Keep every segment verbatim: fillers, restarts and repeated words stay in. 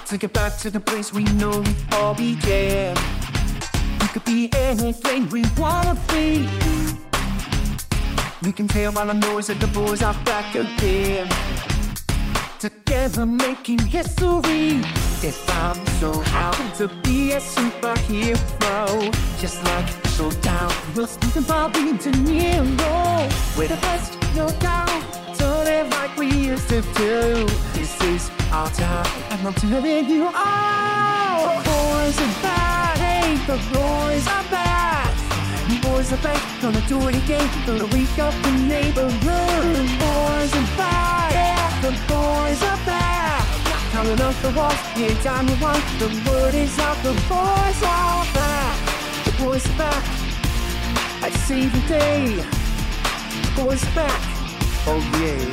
Take it back to the place we know we all began. We could be anything we wanna be. We can tell by the noise that the boys are back again. Together making history. If I'm so happy to be a superhero, just like Showdown, we'll speak about being De Niro. We're the best, no doubt. Turn it like we used to do. This is our time, and I'm telling you all. The boys are back, hey, the boys are back. The boys are back, gonna do it again. Gonna wake up the neighborhood. The boys are back, yeah, the boys are back. Counting up the walls, anytime you want. The word is out, the boys are back. The boys are back, I save the day. The boys are back, oh yeah.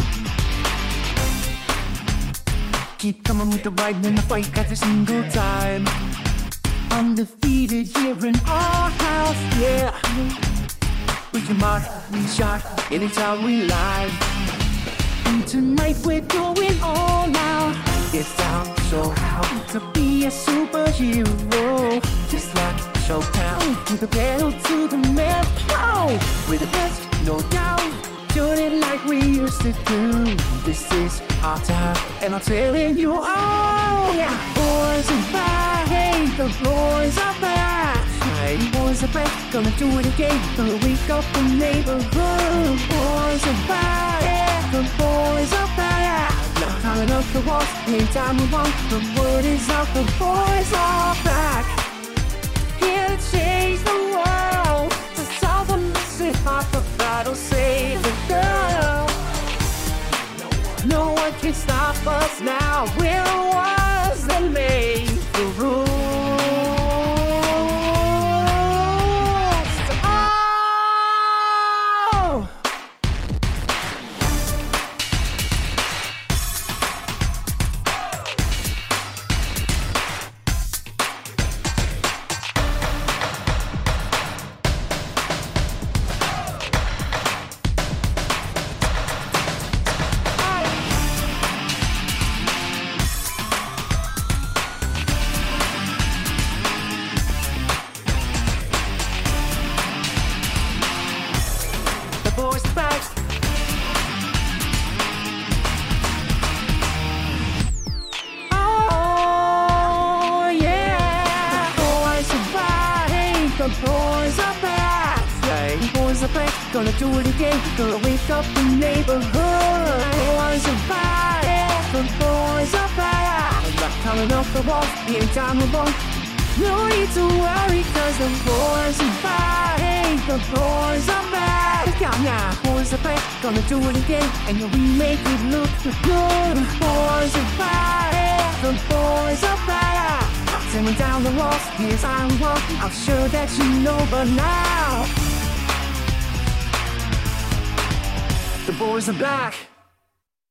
Keep coming with the right and the fight every single time. Undefeated here in our house, yeah. We can mark, we shot, anytime we live. And tonight we're going all out. It's time so happy to be a superhero. Just like Showdown, with the pedal to the metal. Oh, we're the best, no doubt. Doing it like we used to do. This is our time, and I'm telling you all. Yeah, boys are back, hey, the boys are back. Hey, boys are back, gonna do it again. Gonna wake up the neighborhood. Boys are back, yeah, the boys are back. Now climbing up the walls, anytime we want. The word is out, the boys are back. Here to change the world, to solve the missing half the battle, save the girl. No one can stop us now. We're the ones that made the rules. Oh! Boys back. Oh yeah, boys are back. Hey, the boys are back. Hey, the boys are back. Gonna do it again. Gonna wake up the neighborhood. Boys are back. Yeah, the boys are back. I'm not coming off the walls. Anytime we want. No need to worry, cause the boys are back. Hey, the boys are back. Yeah, yeah, boys are back, gonna do it again. And we make it look good. The boys are back. Yeah, the boys are back. Tearing down the walls, here's how we walk. I'm sure that you know, but now the boys are back.